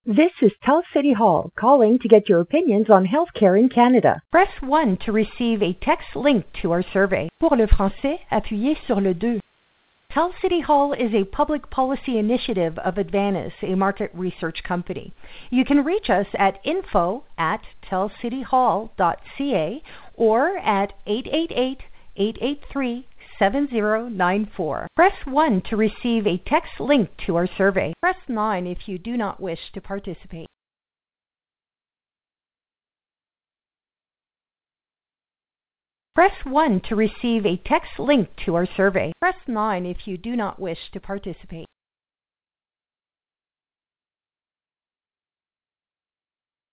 This is Tell City Hall calling to get your opinions on healthcare in Canada. Press 1 to receive a text link to our survey. Pour le français, appuyez sur le 2. Tell City Hall is a public policy initiative of Advantis, a market research company. You can reach us at info@tellcityhall.ca or at 888-883-7094. Press 1 to receive a text link to our survey. Press 9 if you do not wish to participate. Press 1 to receive a text link to our survey. Press 9 if you do not wish to participate.